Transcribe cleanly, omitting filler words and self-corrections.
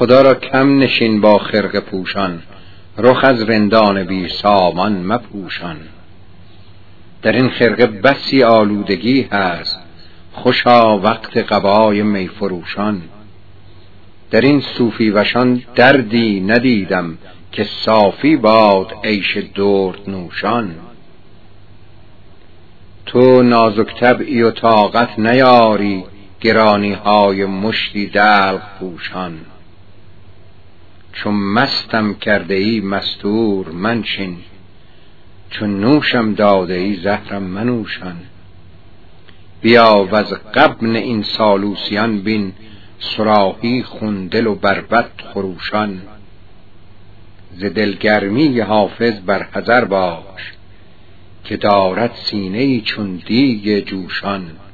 خدا را کم نشین با خرقه پوشان، رخ از رندان بی سامان مپوشان. در این خرقه بسی آلودگی هست، خوشا وقت قبای می فروشان. در این صوفی وشان دردی ندیدم، که صافی باد عیش درد نوشان. تو نازک طبعی و طاقت نیاری، گرانی های مشتی دلق پوشان. چون مستم کرده ای مستور منشین، چون نوشم داده ای زهرم منوشان. بیا و از غبن این سالوسیان بین، صراحی خون دل و بربط خروشان. ز دلگرمی حافظ بر حذر باش، که دارد سینه‌ای چون دیگ جوشان.